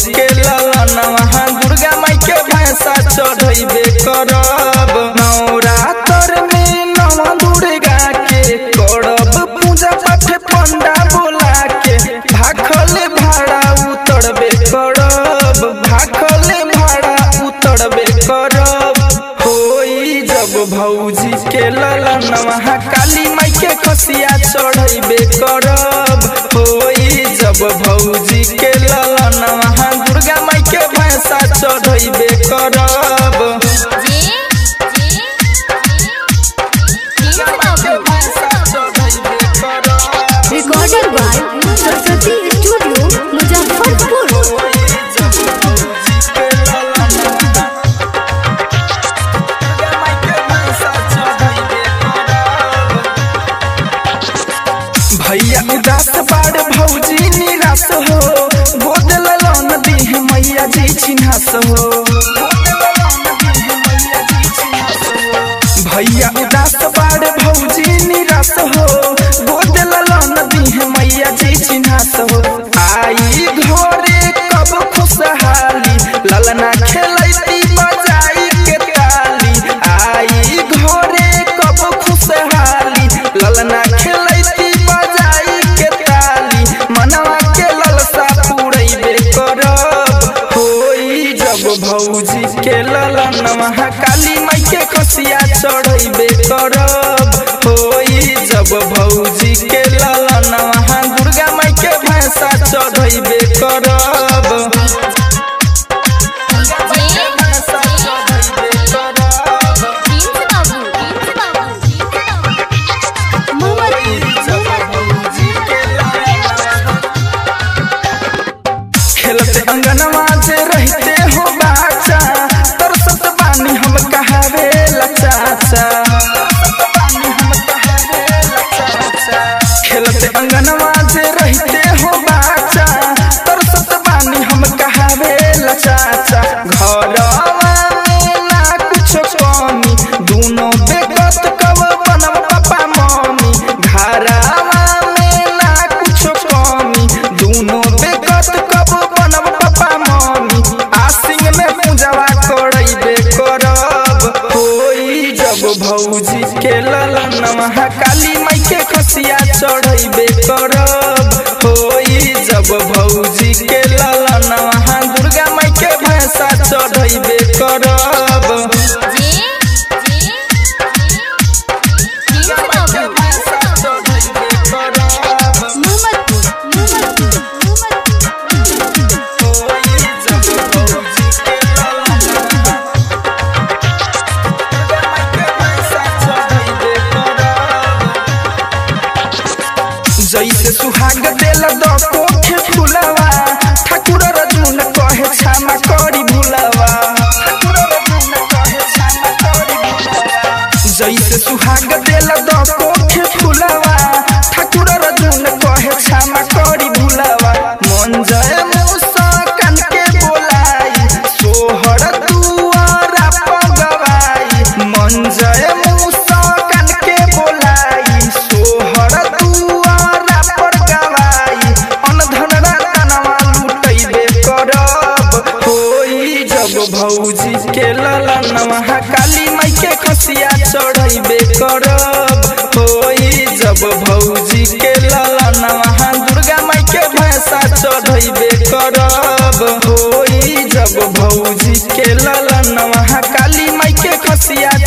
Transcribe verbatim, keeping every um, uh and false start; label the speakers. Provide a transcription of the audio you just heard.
Speaker 1: के ललनवा दुर्गा माई के भैंसा चढ़ैबे करब। नवरात्र में नव दुर्गा के करब पूजा पाठ पंडा बोला के भाखल भाड़ा उतरबे करब, भाखल भाड़ा उतरबे करब। होई जब भौजी के ललनवा काली माई के खसिया चढ़ैबे करब। होई जब भौजी के ललनवा दुर्गा माई के भैंसा चढ़ैबे करब।
Speaker 2: Recorded by Saraswati studio Muzaffarpur.
Speaker 1: भैया उदास बाड़ भौजी निराश हो, गोद ललन दीह मैया जी छिन्हास हो। भैया उदास बाड़ भौजी निराश हो, गोद ललन दीह मैया जी छिन्हास हो। आई घरे कब खुशहाली ललना खेलैती बजाई के ताली। आई घरे कब खुशहाली ललना खेलैती बजाई के ताली। मनवा के ललसा पूरैबे करब। होई जब भौजी के ललनवा काली माई के खसिया चढ़ैबे करब। होई जब भौजी के ललनवा दुर्गा माई के भैंसा चढ़ैबे करब। खेलते अंगनवा जे रहते हो बाचा, तरसत बानी हम कहावे लचाचा। खेलते अंगनवा जे रहते हो बाचा, तरसत बानी हम कहावे लचाचा। घरवा में ना कुछ कमी, दोनों बेकत कब बनब पापा मम्मी। घरवा में ना कुछ कमी, दोनों बेकत कब बनब पापा मम्मी। आसिन में पूजवा करैबे करब। होई जब भौजी के ललनवा काली माई के खसिया चढ़ैबे करब। होई जब भौजी के ललनवा दुर्गा माई के भैंसा चढ़ैबे करब। जैसे सुहाग देल दोखे फुलवा, ठाकुर रजुन कहे क्षमा करी भुलवा। जैसे सुहाग देल दोखे फुलवा, ठाकुर रजुन कहे क्षमा करी भुलवा। मन जय मुस्कान के बोलाई, सोहर दुआरा पगवाई। मन जय मुस्कान के बोलाई, सोहर दुआरा पगवाई। अनधन रतनवा लुटैबे करब। होई जब भौजी के ललनवा काली माई के खसिया चढ़ैबे करब। होई जब भौजी के ललनवा दुर्गा माई के भैंसा चढ़ैबे करब। होई जब भौजी के ललनवा काली माई के खसिया